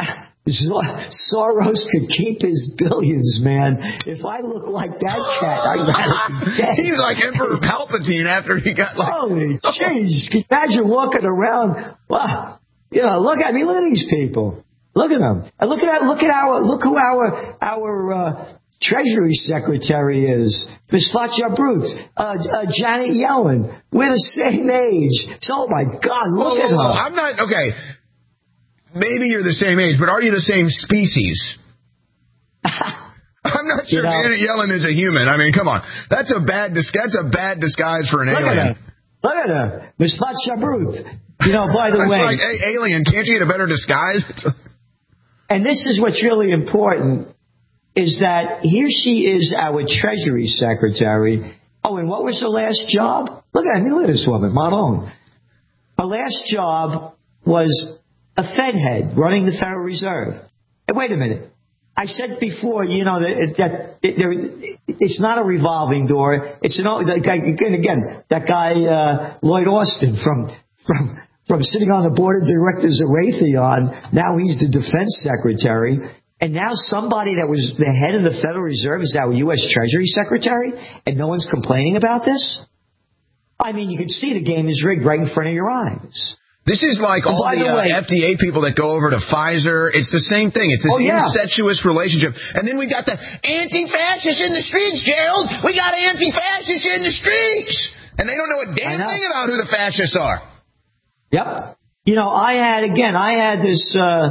Soros could keep his billions, man. If I look like that cat, I'd rather be dead. He's like Emperor Palpatine after he got like... Holy jeez. Can you imagine walking around? Wow. You know, look at these people. Look at them. And look who our Treasury Secretary is. Ms. Fatja Bruce, Janet Yellen. We're the same age. So, oh my God, look at her. I'm not, okay. Maybe you're the same age, but are you the same species? I'm not sure Janet Yellen is a human. I mean, come on. That's a bad disguise for an alien. Look at her. Ms. Fatja Bruce. You know, by the way. Like, hey, alien, can't you get a better disguise? And this is what's really important, is that here she is, our Treasury Secretary. Oh, and what was her last job? Look at this woman, Marlon. Her last job was a Fed head running the Federal Reserve. Hey, wait a minute. I said before, you know, that it's not a revolving door. It's again, that guy Lloyd Austin from sitting on the board of directors of Raytheon. Now he's the defense secretary. And now somebody that was the head of the Federal Reserve is our U.S. Treasury Secretary, and no one's complaining about this? I mean, you can see the game is rigged right in front of your eyes. This is like all the FDA people that go over to Pfizer. It's the same thing. It's this incestuous relationship. And then we got the anti-fascists in the streets, Gerald. We got anti-fascists in the streets. And they don't know a damn thing about who the fascists are. Yep. You know, I had this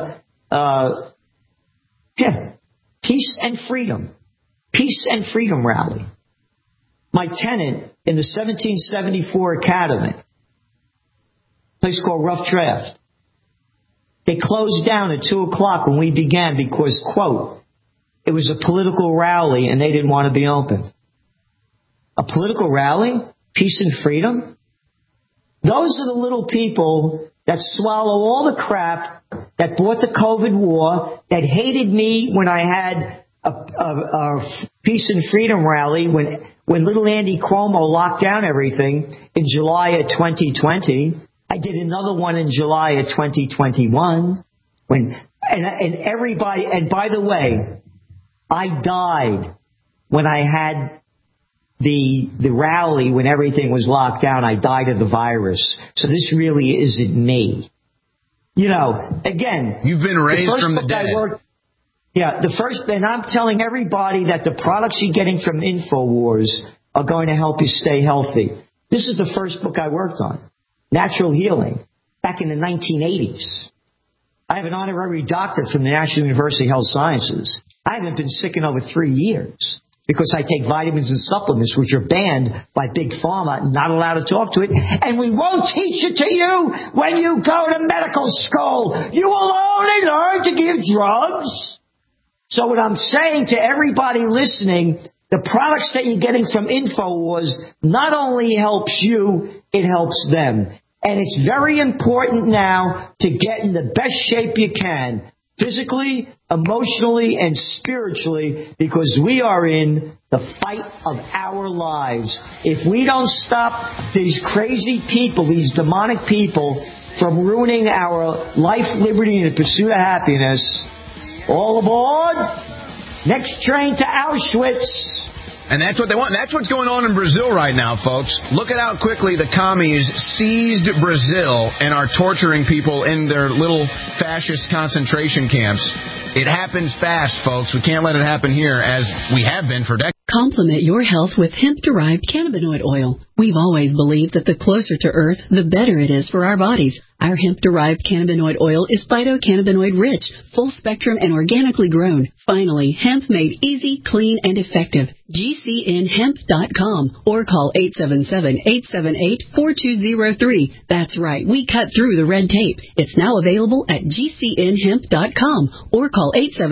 Peace and Freedom rally. My tenant in the 1774 Academy, place called Rough Draft. They closed down at 2:00 when we began because, quote, it was a political rally and they didn't want to be open. A political rally? Peace and freedom? Those are the little people that swallow all the crap, that bought the COVID war, that hated me when I had a peace and freedom rally, when little Andy Cuomo locked down everything in July of 2020. I did another one in July of 2021. And everybody, and by the way, I died when I had the rally, when everything was locked down. I died of the virus. So this really isn't me. You know, again, you've been raised from the dead. And I'm telling everybody that the products you're getting from InfoWars are going to help you stay healthy. This is the first book I worked on. Natural Healing, back in the 1980s. I have an honorary doctorate from the National University of Health Sciences. I haven't been sick in over 3 years because I take vitamins and supplements which are banned by Big Pharma, not allowed to talk to it. And we won't teach it to you when you go to medical school. You will only learn to give drugs. So what I'm saying to everybody listening, the products that you're getting from InfoWars not only helps you, it helps them. And it's very important now to get in the best shape you can, physically, emotionally, and spiritually, because we are in the fight of our lives. If we don't stop these crazy people, these demonic people, from ruining our life, liberty, and the pursuit of happiness, all aboard! Next train to Auschwitz! And that's what they want. That's what's going on in Brazil right now, folks. Look at how quickly the commies seized Brazil and are torturing people in their little fascist concentration camps. It happens fast, folks. We can't let it happen here, as we have been for decades. Complement your health with hemp-derived cannabinoid oil. We've always believed that the closer to Earth, the better it is for our bodies. Our hemp-derived cannabinoid oil is phytocannabinoid-rich, full-spectrum, and organically grown. Finally, hemp made easy, clean, and effective. GCNhemp.com or call 877-878-4203. That's right, we cut through the red tape. It's now available at GCNhemp.com or call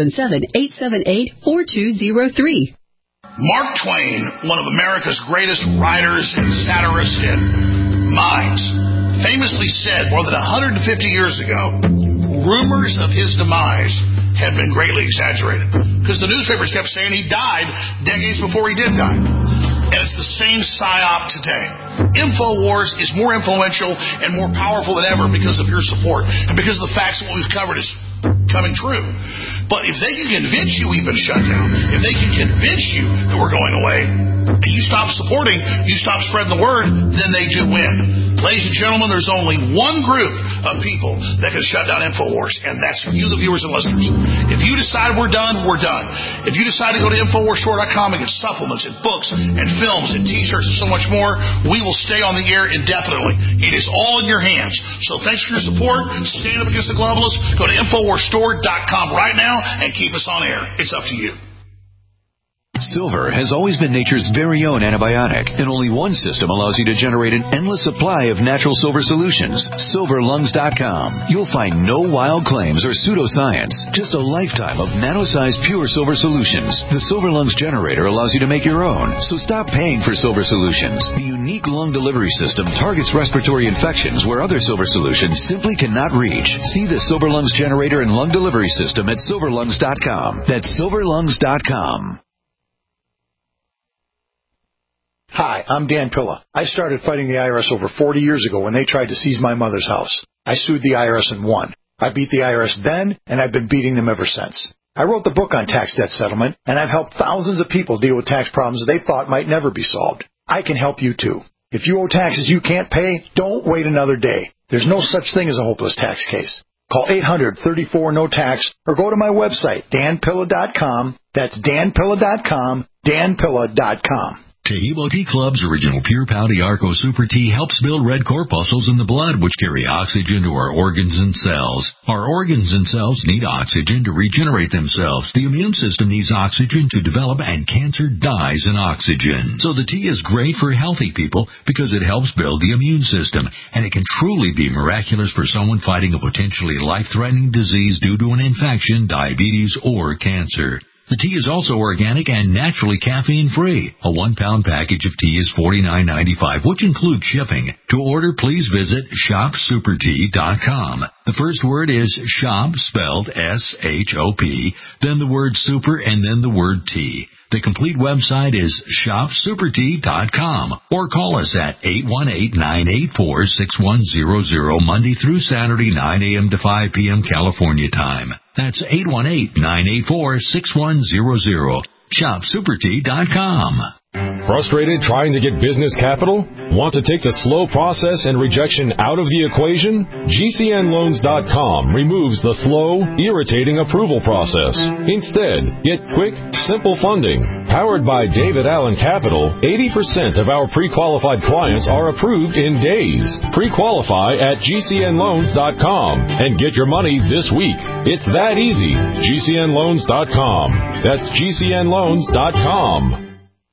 877-878-4203. Mark Twain, one of America's greatest writers and satirists and minds, famously said more than 150 years ago, rumors of his demise had been greatly exaggerated because the newspapers kept saying he died decades before he did die. And it's the same psyop today. InfoWars is more influential and more powerful than ever because of your support and because of the facts that what we've covered is coming true. But if they can convince you we've been shut down, if they can convince you that we're going away, and you stop supporting, you stop spreading the word, then they do win. Ladies and gentlemen, there's only one group of people that can shut down InfoWars, and that's you, the viewers and listeners. If you decide we're done, we're done. If you decide to go to InfoWarsStore.com and get supplements and books and films and t-shirts and so much more, we will stay on the air indefinitely. It is all in your hands. So thanks for your support. Stand up against the globalists. Go to InfoWarsStore.com right now and keep us on air. It's up to you. Silver has always been nature's very own antibiotic, and only one system allows you to generate an endless supply of natural silver solutions. SilverLungs.com. You'll find no wild claims or pseudoscience, just a lifetime of nano-sized pure silver solutions. The Silver Lungs generator allows you to make your own, so stop paying for silver solutions. The unique lung delivery system targets respiratory infections where other silver solutions simply cannot reach. See the Silver Lungs generator and lung delivery system at SilverLungs.com. That's SilverLungs.com. Hi, I'm Dan Pilla. I started fighting the IRS over 40 years ago when they tried to seize my mother's house. I sued the IRS and won. I beat the IRS then, and I've been beating them ever since. I wrote the book on tax debt settlement, and I've helped thousands of people deal with tax problems they thought might never be solved. I can help you too. If you owe taxes you can't pay, don't wait another day. There's no such thing as a hopeless tax case. Call 800-34-NO-TAX or go to my website, danpilla.com. That's danpilla.com, danpilla.com. Tehebo Tea Club's original Pure Pouty Arco Super Tea helps build red corpuscles in the blood, which carry oxygen to our organs and cells. Our organs and cells need oxygen to regenerate themselves. The immune system needs oxygen to develop, and cancer dies in oxygen. So the tea is great for healthy people because it helps build the immune system, and it can truly be miraculous for someone fighting a potentially life-threatening disease due to an infection, diabetes, or cancer. The tea is also organic and naturally caffeine-free. A 1-pound package of tea is $49.95, which includes shipping. To order, please visit ShopSuperTea.com. The first word is shop, spelled S-H-O-P, then the word super, and then the word tea. The complete website is ShopSuperTea.com, or call us at 818-984-6100, Monday through Saturday, 9 a.m. to 5 p.m. California time. That's 818-984-6100. ShopSuperTea.com. Frustrated trying to get business capital? Want to take the slow process and rejection out of the equation? GCNLoans.com removes the slow, irritating approval process. Instead, get quick, simple funding. Powered by David Allen Capital, 80% of our pre-qualified clients are approved in days. Pre-qualify at GCNLoans.com and get your money this week. It's that easy. GCNLoans.com. That's GCNLoans.com.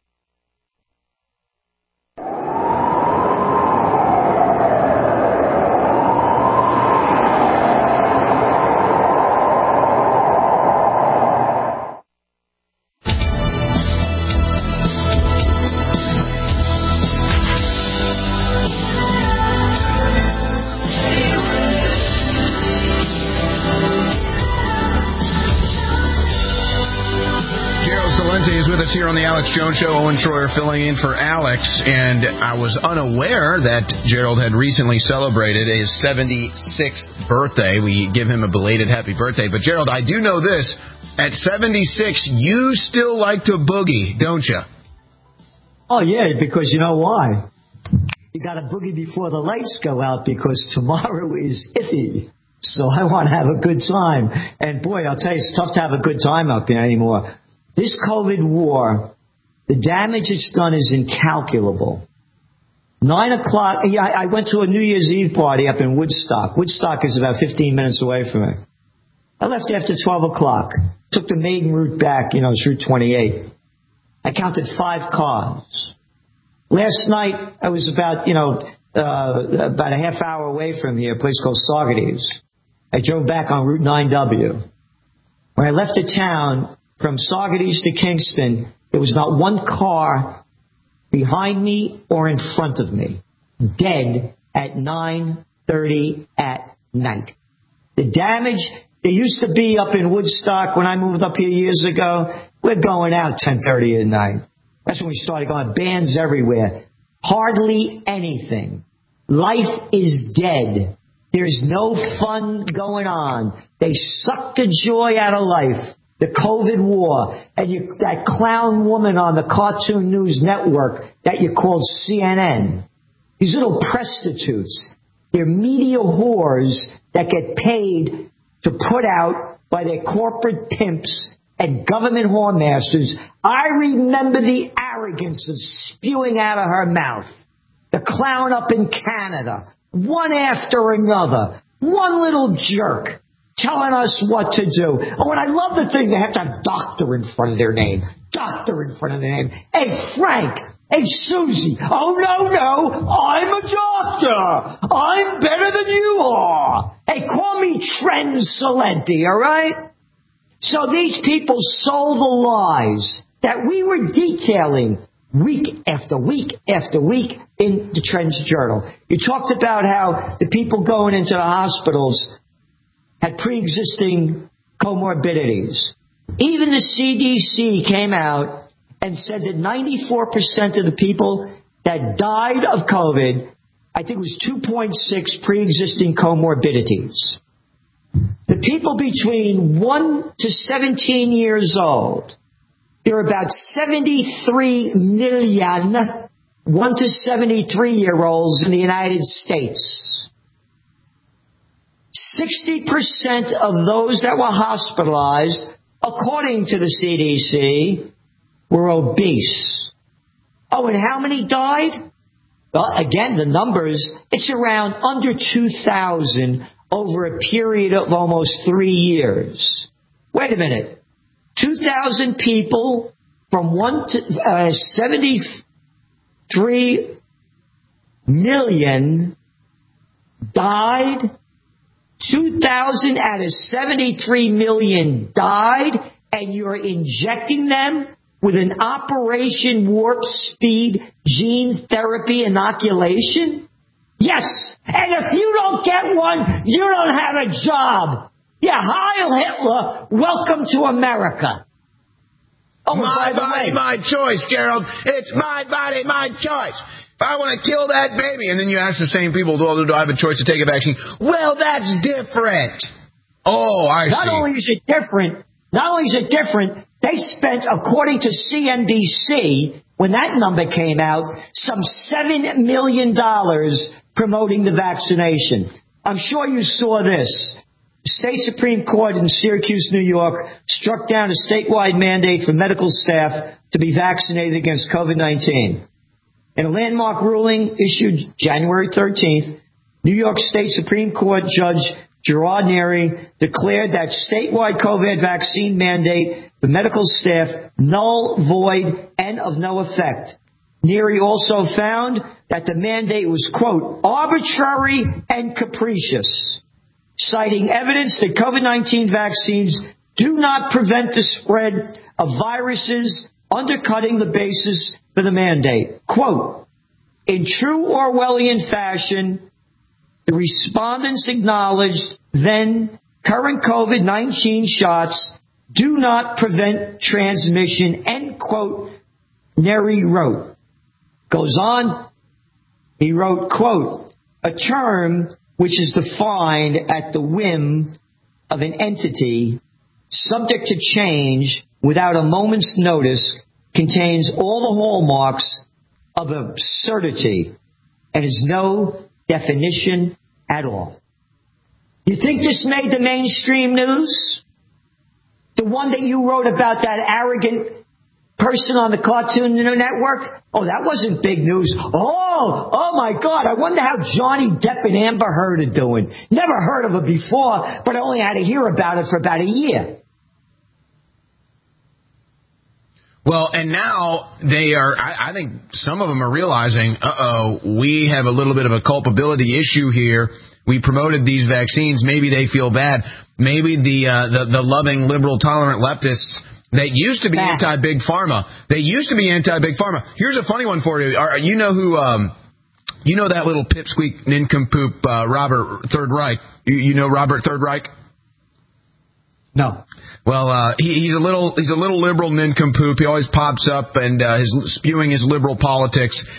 Here on the Alex Jones Show, Owen Schroyer filling in for Alex, and I was unaware that Gerald had recently celebrated his 76th birthday. We give him a belated happy birthday. But Gerald, I do know this: at 76, you still like to boogie, don't you? Oh yeah, because you know why? You got to boogie before the lights go out because tomorrow is iffy. So I want to have a good time, and boy, I'll tell you, it's tough to have a good time out there anymore. This COVID war, the damage it's done is incalculable. 9 o'clock, I went to a New Year's Eve party up in Woodstock. Woodstock is about 15 minutes away from me. I left after 12 o'clock, took the maiden route back, it's Route 28. I counted 5 cars. Last night, I was about a half hour away from here, a place called Saugerties. I drove back on Route 9W. When I left the town, from Saugerties to Kingston, there was not one car behind me or in front of me. Dead at 9:30 at night. The damage, there used to be up in Woodstock when I moved up here years ago, we're going out 10:30 at night. That's when we started going, bands everywhere. Hardly anything. Life is dead. There's no fun going on. They suck the joy out of life. The COVID war. And that clown woman on the Cartoon News Network that you called CNN. These little prostitutes. They're media whores that get paid to put out by their corporate pimps and government whoremasters. I remember the arrogance of spewing out of her mouth. The clown up in Canada. One after another. One little jerk telling us what to do. Oh, and I love the thing, they have to have doctor in front of their name. Doctor in front of their name. Hey, Frank. Hey, Susie. Oh, no. I'm a doctor. I'm better than you are. Hey, call me Trent Salenti, all right? So these people sold the lies that we were detailing week after week after week in the Trends Journal. You talked about how the people going into the hospitals had pre-existing comorbidities. Even the CDC came out and said that 94% of the people that died of COVID, I think it was 2.6 pre-existing comorbidities. The people between 1 to 17 years old, there are about 73 million 1 to 73-year-olds in the United States. 60% of those that were hospitalized, according to the CDC, were obese. Oh, and how many died? Well, again, the numbers, it's around under 2,000 over a period of almost 3 years. Wait a minute. 2,000 people from 1 to 73 million died. 2,000 out of 73 million died, and you're injecting them with an Operation Warp Speed gene therapy inoculation? Yes, and if you don't get one, you don't have a job. Yeah, Heil Hitler, welcome to America. Oh, my body, my choice, Gerald. It's my body, my choice. If I want to kill that baby, and then you ask the same people, do I have a choice to take a vaccine? Well, that's different. Oh, I see. Not only is it different, they spent, according to CNBC, when that number came out, some $7 million promoting the vaccination. I'm sure you saw this. The state Supreme Court in Syracuse, New York, struck down a statewide mandate for medical staff to be vaccinated against COVID-19. In a landmark ruling issued January 13th, New York State Supreme Court Judge Gerard Neary declared that statewide COVID vaccine mandate for medical staff null, void, and of no effect. Neary also found that the mandate was, quote, arbitrary and capricious, citing evidence that COVID-19 vaccines do not prevent the spread of viruses, undercutting the basis for the mandate. Quote, in true Orwellian fashion, the respondents acknowledged then current COVID-19 shots do not prevent transmission, end quote, Neary wrote. Goes on, he wrote, quote, a term which is defined at the whim of an entity subject to change without a moment's notice, contains all the hallmarks of absurdity and has no definition at all. You think this made the mainstream news? The one that you wrote about, that arrogant person on the Cartoon Network? Oh, that wasn't big news. Oh my God, I wonder how Johnny Depp and Amber Heard are doing. Never heard of her before, but I only had to hear about it for about a year. Well, and now they are, I think some of them are realizing, we have a little bit of a culpability issue here. We promoted these vaccines. Maybe they feel bad. Maybe the loving, liberal, tolerant leftists that used to be anti-big pharma. Here's a funny one for you. You know who, you know that little pipsqueak nincompoop, Robert Third Reich? You know Robert Third Reich? No. Well, he's a little liberal nincompoop. He always pops up and is spewing his liberal politics.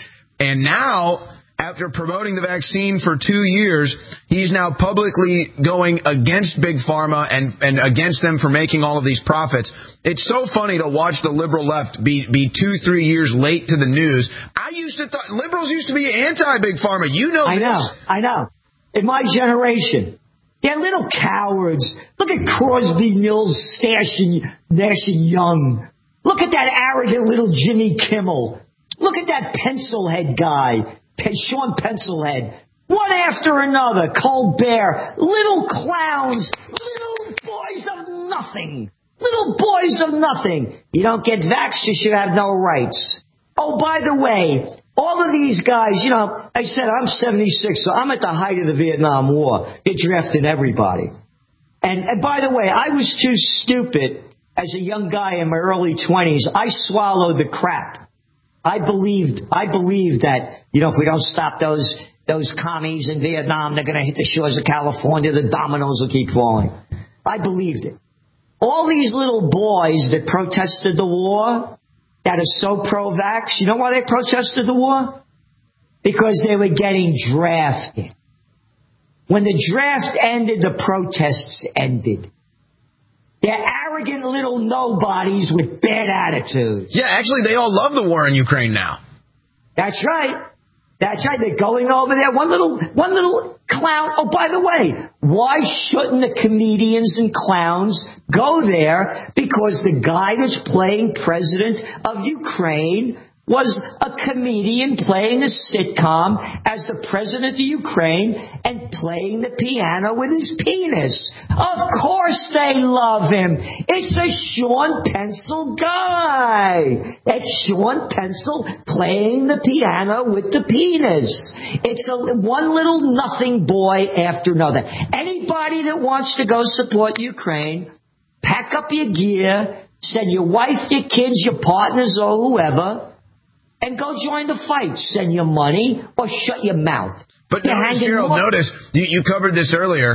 And now, after promoting the vaccine for 2 years, he's now publicly going against Big Pharma and against them for making all of these profits. It's so funny to watch the liberal left be 2-3 years late to the news. Liberals used to be anti-Big Pharma. You know this. I know. In my generation, they're little cowards. Look at Crosby, Mills, Nash and Young. Look at that arrogant little Jimmy Kimmel. Look at that pencilhead guy. Sean Pencilhead, one after another, Colbert, little clowns, little boys of nothing. Little boys of nothing. You don't get vaxxed, you should have no rights. Oh, by the way, all of these guys, I said I'm 76, so I'm at the height of the Vietnam War. They're drafting everybody. And by the way, I was too stupid as a young guy in my early 20s. I swallowed the crap. I believed that, if we don't stop those commies in Vietnam, they're going to hit the shores of California, the dominoes will keep falling. I believed it. All these little boys that protested the war, that are so pro-vax, you know why they protested the war? Because they were getting drafted. When the draft ended, the protests ended. They're arrogant little nobodies with bad attitudes. Yeah, actually, they all love the war in Ukraine now. That's right. They're going over there. One little clown. Oh, by the way, why shouldn't the comedians and clowns go there? Because the guy that's playing president of Ukraine was a comedian playing a sitcom as the president of Ukraine and playing the piano with his penis. Of course they love him. It's a Sean Pencil guy. It's Sean Pencil playing the piano with the penis. It's one little nothing boy after another. Anybody that wants to go support Ukraine, pack up your gear, send your wife, your kids, your partners, or whoever, and go join the fight. Send your money or shut your mouth. But Gerald, notice, you covered this earlier,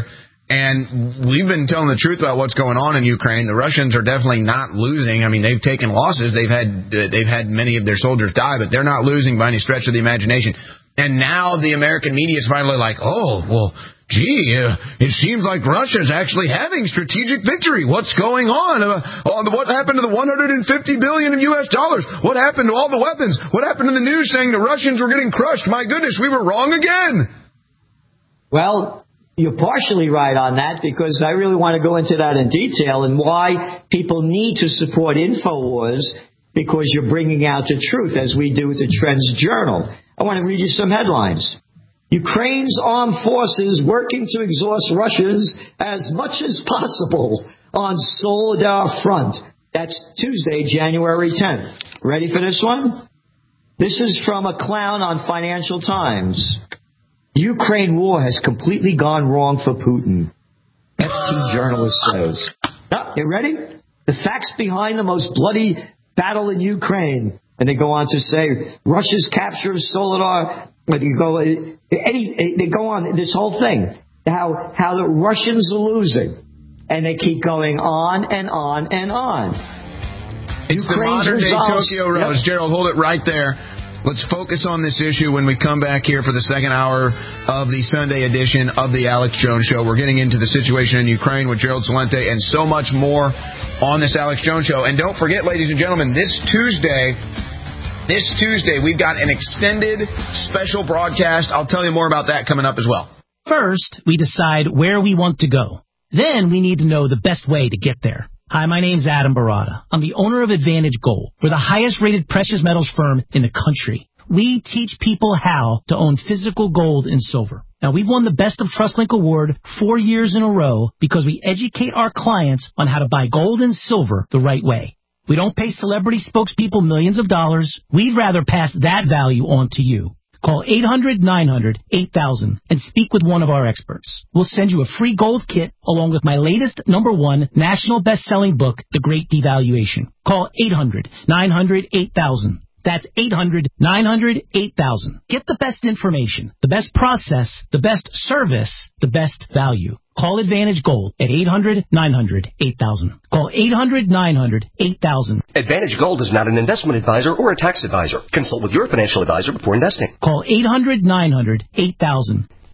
and we've been telling the truth about what's going on in Ukraine. The Russians are definitely not losing. I mean, they've taken losses. They've had many of their soldiers die, but they're not losing by any stretch of the imagination. And now the American media is finally like, oh, well, gee, it seems like Russia's actually having strategic victory. What's going on? What happened to the $150 billion in U.S. dollars? What happened to all the weapons? What happened to the news saying the Russians were getting crushed? My goodness, we were wrong again. Well, you're partially right on that, because I really want to go into that in detail and why people need to support InfoWars, because you're bringing out the truth, as we do with the Trends Journal. I want to read you some headlines. Ukraine's armed forces working to exhaust Russians as much as possible on Soledar front. That's Tuesday, January 10th. Ready for this one? This is from a clown on Financial Times. The Ukraine war has completely gone wrong for Putin, FT journalist says. Now, you ready? The facts behind the most bloody battle in Ukraine. And they go on to say Russia's capture of Soledar. They go on this whole thing, how the Russians are losing, and they keep going on and on and on. It's Ukraine's the modern day Tokyo Rose. Yep. Gerald, hold it right there. Let's focus on this issue when we come back here for the second hour of the Sunday edition of the Alex Jones Show. We're getting into the situation in Ukraine with Gerald Celente and so much more on this Alex Jones Show. And don't forget, ladies and gentlemen, this Tuesday, we've got an extended special broadcast. I'll tell you more about that coming up as well. First, we decide where we want to go. Then we need to know the best way to get there. Hi, my name's Adam Barada. I'm the owner of Advantage Gold. We're the highest-rated precious metals firm in the country. We teach people how to own physical gold and silver. Now, we've won the Best of TrustLink Award 4 years in a row because we educate our clients on how to buy gold and silver the right way. We don't pay celebrity spokespeople millions of dollars. We'd rather pass that value on to you. Call 800-900-8000 and speak with one of our experts. We'll send you a free gold kit along with my latest #1 national best-selling book, The Great Devaluation. Call 800-900-8000. That's 800-900-8000. Get the best information, the best process, the best service, the best value. Call Advantage Gold at 800-900-8000. Call 800-900-8000. Advantage Gold is not an investment advisor or a tax advisor. Consult with your financial advisor before investing. Call 800-900-8000.